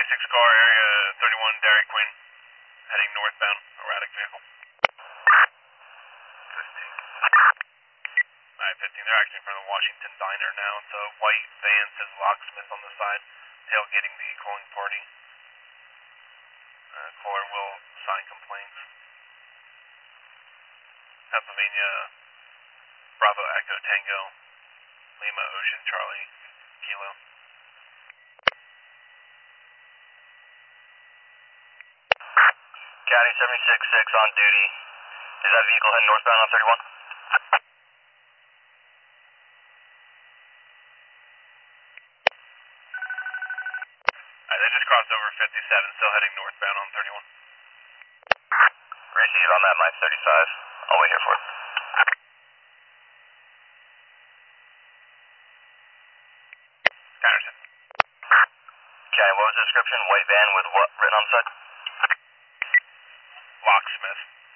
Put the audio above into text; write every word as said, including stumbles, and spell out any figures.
ninety-six car, area thirty-one, Dairy Queen, heading northbound, erratic vehicle. fifteen. Alright, fifteen, they're actually in front of the Washington Diner now. It's a white van, says Locksmith on the side, tailgating the calling party. Uh, caller will sign complaints. Pennsylvania, Bravo Echo Tango, Lima Ocean Charlie Kilo. County seventy-six six on duty. Is that vehicle heading northbound on thirty-one? Alright, they just crossed over fifty-seven, still heading northbound on thirty-one. Receive, I'm at Mike thirty-five. I'll wait here for it. Patterson. County, what was the description? White van with what written on the side? Locksmith.